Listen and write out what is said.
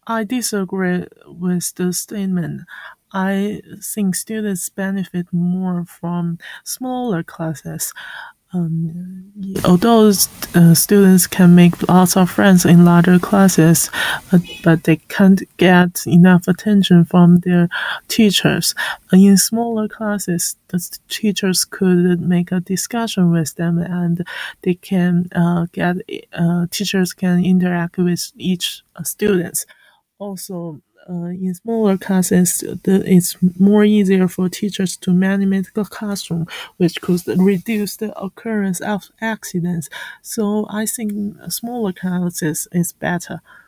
I disagree with the statement. I think students benefit more from smaller classes. Although students can make lots of friends in larger classes, but they can't get enough attention from their teachers. In smaller classes, the teachers could make a discussion with them, and they can get teachers can interact with each students. Also, in smaller classes, it's more easier for teachers to manage the classroom, which could reduce the occurrence of accidents. So I think smaller classes is better.